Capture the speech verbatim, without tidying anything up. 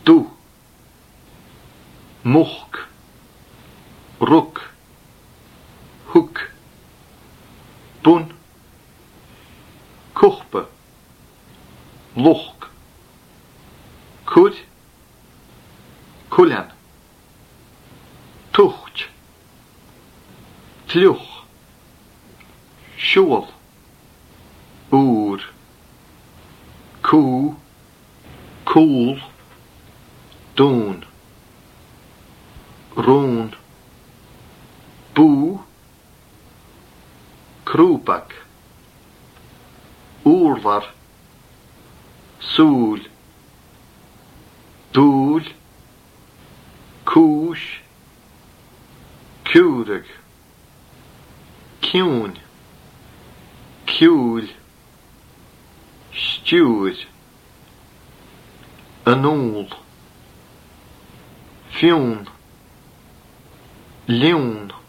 Du, much, ruk, hook, bun, kuchpe, luch, kud, kulan, tucht, tluch, shul, oer, koe, cool, doen, roon, boe, kroepak, oervar, soel, doel, koes, kurig, kjoen, kjoel, stuur, anoel, fjoen, leeuw,